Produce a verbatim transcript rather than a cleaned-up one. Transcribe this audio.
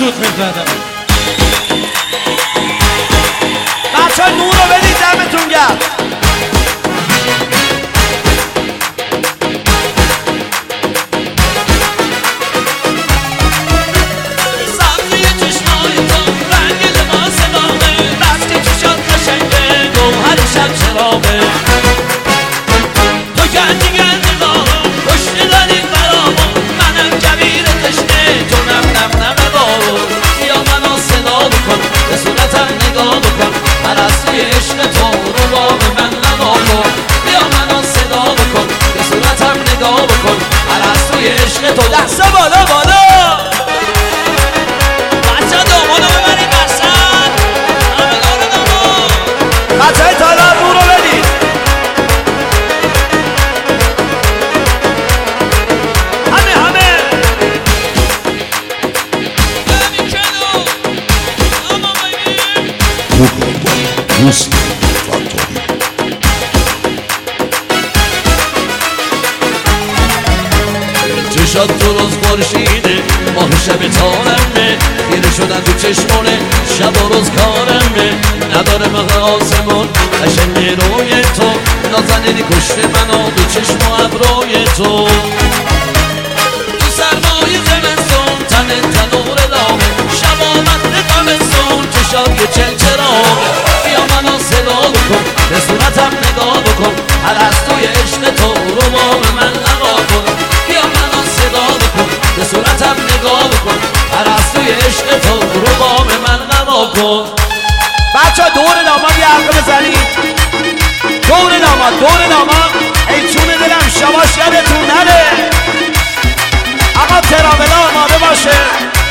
سود میزدم. بچه های نور رو بدید دمتون گرم. تو گردی گردی دارم کشتی داری برامون منم کبیر تشنه تو نم نم نم بارو بیا منو صدا بکن به صورتم نگاه بکن پرستوی عشق تو رو با به من نگاه کن بیا منو صدا بکن به صورتم نگاه بکن پرستوی عشق تو دست بالا بالا بچه دامانو ببریم بسن بچه های تالار نور رو بدید. چشات درست خورشیده ماه شب تارمه خیره شدن تو چشمونه شب و روز کارمه نداره مخ آسمون قشنگ روی تو نازنینی کشته منو دو چشم و ابروی تو تو سرمای زمستون تن تنور داغه شب آمد غمستون چشات یه چلچراغه بیا منو صدا بکن به صورتم نگاه بکن پرستوی عشق تو رو با من نگاه کن بیا منو صدا بکن به صورتم نگاه بکن پرستوی عشق تو رو با من نگاه کن. بچه ها دور داماد یه حلقه بزنید. دور داماد دور داماد ای چون دلم شباش یادتون نره. آقا ترابلا آماده باشه.